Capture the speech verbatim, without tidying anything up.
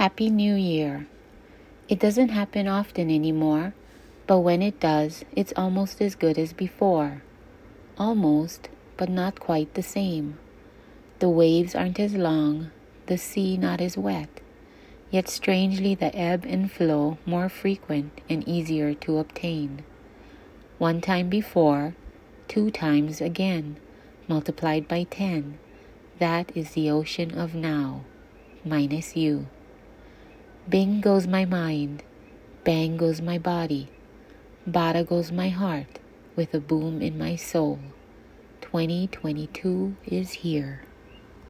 Happy New Year. It doesn't happen often anymore, but when it does, it's almost as good as before. Almost, but not quite the same. The waves aren't as long, the sea not as wet, yet strangely the ebb and flow more frequent and easier to obtain. One time before, two times again, multiplied by ten, that is the ocean of now, minus you. Bing goes my mind, bang goes my body, bada goes my heart, with a boom in my soul. twenty twenty-two is here.